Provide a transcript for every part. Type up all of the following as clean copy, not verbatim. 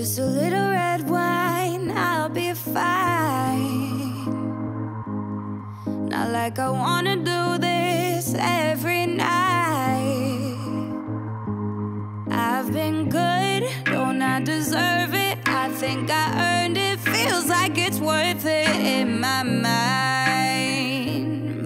just a little red wine, I'll be fine. Not like I wanna do this every night. I've been good, don't I deserve it? I think I earned it, feels like it's worth it in my mind,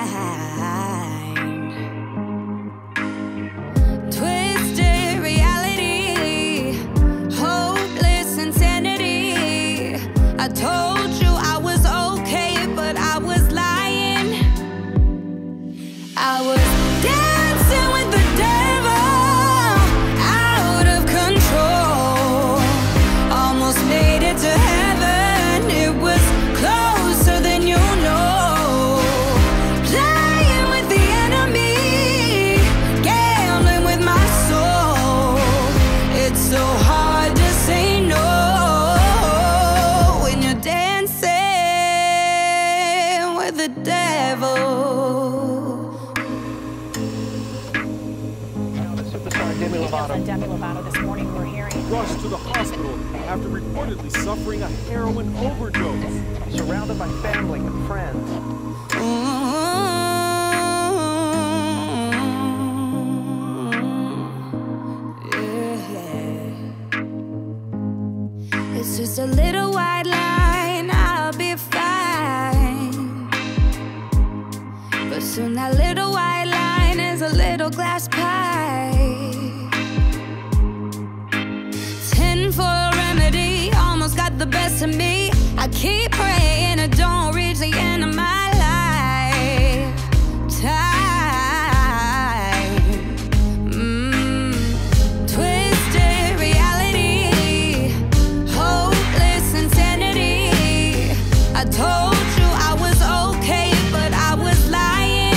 Twisted reality, hopeless insanity. I told you I was okay, but I was lying. I was dancing with the devil, out of control. Almost made it to heaven, it was closer than you know. Playing with the enemy, gambling with my soul. It's so hard to say no when you're dancing with the devil. Demi Lovato this morning, we're hearing Rushed to the hospital after reportedly suffering a heroin overdose. Surrounded by family and friends. Yeah. It's just a little white line, I'll be fine. But soon that little white line is a little glass pie. 10 for a remedy, almost got the best of me. I keep praying it don't reach the end of my lifetime. Twisted reality, hopeless insanity. I told you I was okay, but I was lying.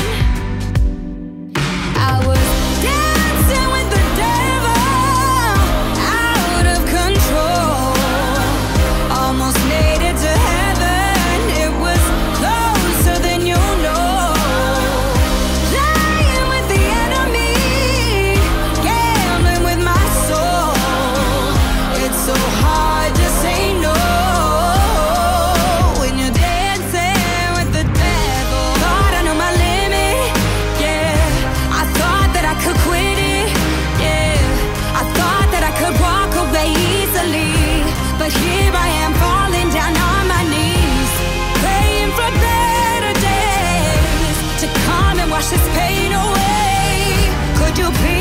I was dancing with the devil, out of control. Almost made it to heaven, it was closer than you know. Playing with the enemy, gambling with my soul. It's so hard to say no when you're dancing with the devil. Thought I knew my limit, yeah. I thought that I could quit it, yeah. I thought that I could walk away easily, but here I am falling down on my knees, praying for better days to come and wash this pain away. Could you please